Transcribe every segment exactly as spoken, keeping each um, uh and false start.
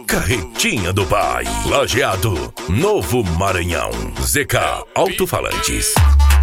Carretinha do Pai, Lajeado, Novo Maranhão, Z K Alto-Falantes.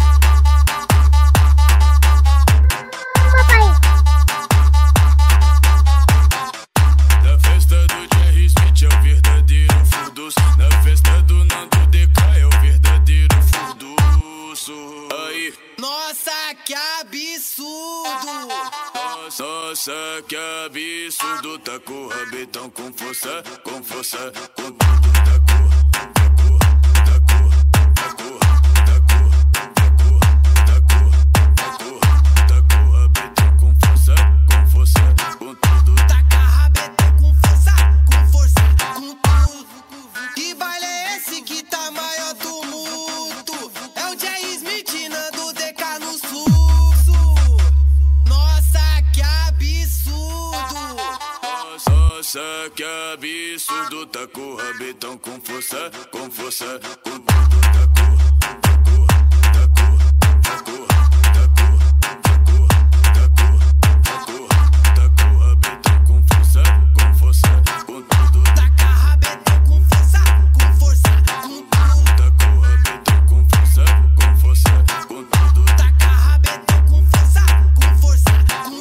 Na festa do Jerry Smith é o verdadeiro furduço. Na festa do Nando D K é o verdadeiro furduço. Aí, nossa, que absurdo! Nossa, nossa, que absurdo. Tá com o rabetão com força, com força, com tudo. Tá com, tá com, tá com, tá com, tá com, tá com, tá com, tá com o rabetão com força, com força, com tudo. Taca rabetão com força, com força, com tudo. Que baile é esse que tá maior tumulto? É o Jerry Smith, Nando D K no fluxo. Nossa, que absurdo! Nossa, que absurdo. Tá com o rabetão com força, com força, com tudo. Tá com, tá com, tá com, tá com, tá com, tá com, tá com, tá com, tá com o rabetão com força, com força, com tudo. Taca rabetão com força, com força, com tudo. Tá com o rabetão com força, com força, com tudo. Taca rabetão com força, com força, com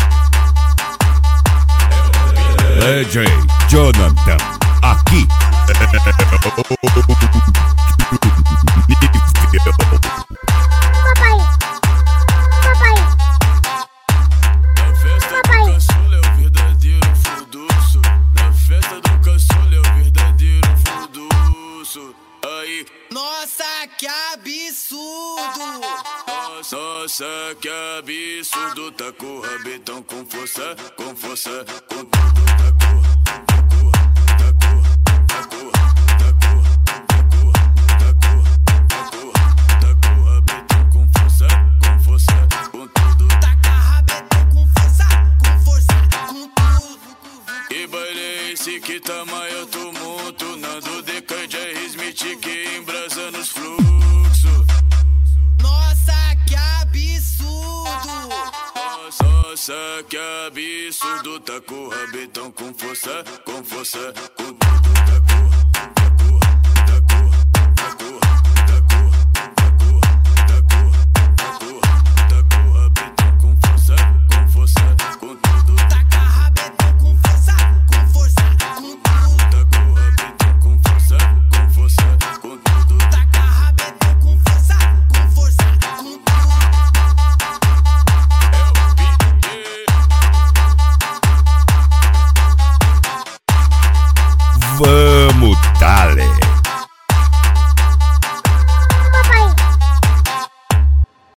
tudo. D J Jonathan, aqui. Papai, papai, Na festa do caçula é o verdadeiro furduço. Na festa do caçula é o verdadeiro furduço. Aí, Nossa, que absurdo! nossa, nossa, que absurdo. Tá com o rabetão com força, com força, com tudo. Tá com, tá com, tá com, tá com, tá com, tá com, tá com, tá com, tá com o rabetão com força, com força, com tudo. Taca rabetão com força, com força, com tudo. Que baile é esse que tá maior tumulto? Nando D K e Jerry Smith que embrasa nos fluxos. Nossa, que absurdo! Nossa, nossa, que absurdo. Tá com o rabetão com força, com força, com tudo. Tá com, tá com, tá com, tá com, tá com, tá com, tá com, tá com, tá com o rabetão com força, com força, com tudo. Taca rabetão com força, com força, com tudo. Tá com o rabetão com força, com força, com tudo. Taca rabetão com força, com força, com tudo. Vamos, dale.